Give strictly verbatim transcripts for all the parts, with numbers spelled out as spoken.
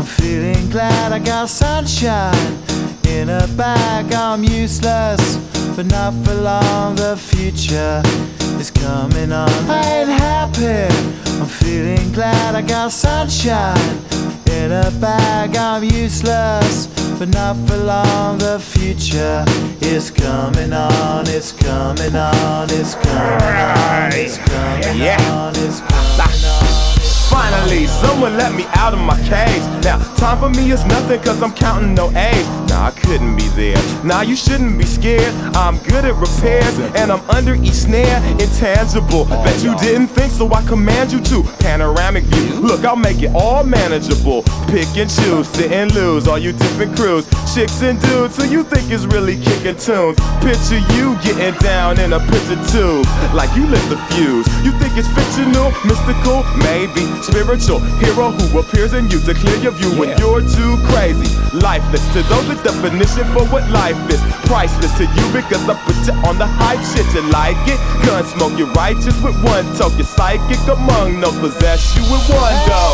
I'm feeling glad I got sunshine in a bag. I'm useless, but not for long. The future is coming on. I ain't happy. I'm feeling glad I got sunshine in a bag. I'm useless, but not for long. The future is coming on. It's coming on. It's coming on. It's coming on. It's coming on. Finally, someone let me out of my cage. Now, time for me is nothing cause I'm counting no A's. Nah, I couldn't be there. Nah, you shouldn't be scared. I'm good at repairs and I'm under each snare. Intangible, bet you didn't think, so I command you to. Panoramic view, look, I'll make it all manageable. Pick and choose, sit and lose, all you different crews. Chicks and dudes who you think is really kicking tunes. Picture you getting down in a picture tube, like you lit the fuse. You think it's fictional, mystical, maybe spiritual hero who appears in you to clear your view when you're too crazy. Lifeless to those, the definition for what life is. Priceless to you because I put you on the hype shit. You like it? Gun smoke, you're righteous with one toke. You're psychic among those, possess you with one go.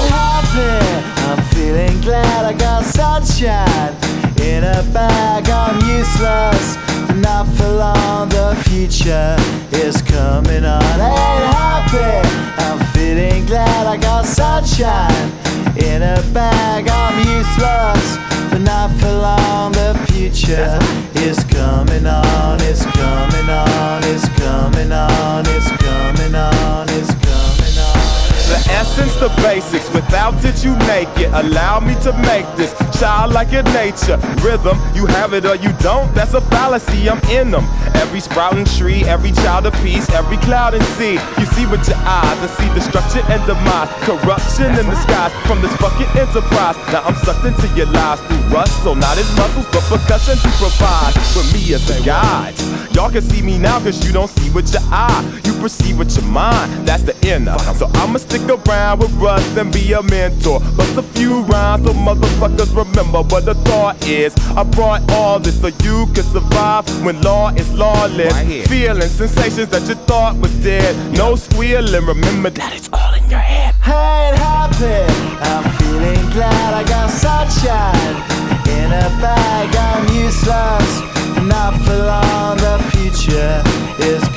I'm feeling glad I got sunshine in a bag. I'm useless, but not for long. The future is coming on. I ain't happy. I'm feeling glad I got sunshine in a bag. I'm useless, but not for long. The future is coming on. It's coming on. It's coming on. It's coming on. It's coming on. The essence, the basics, without it you make it. Allow me to make this childlike in nature. Rhythm, you have it or you don't, that's a fallacy, I'm in them. Every sprouting tree, every child of peace, every cloud and sea. You see with your eyes and see destruction and demise. Corruption in the skies from this fucking enterprise. Now I'm sucked into your lives through rust, so not his muscles, but percussion to provide for me as a guide. Y'all can see me now cause you don't see with your eye. You perceive with your mind, that's the inner. So I'ma stick around with Russ and be a mentor. Bust a few rhymes so motherfuckers remember what the thought is. I brought all this so you can survive when law is lawless. Right, feeling sensations that you thought was dead. No squealing, remember that it's all in your head. I ain't happy. I'm feeling glad I got sunshine in a bag. I'm useless, not for long. The future is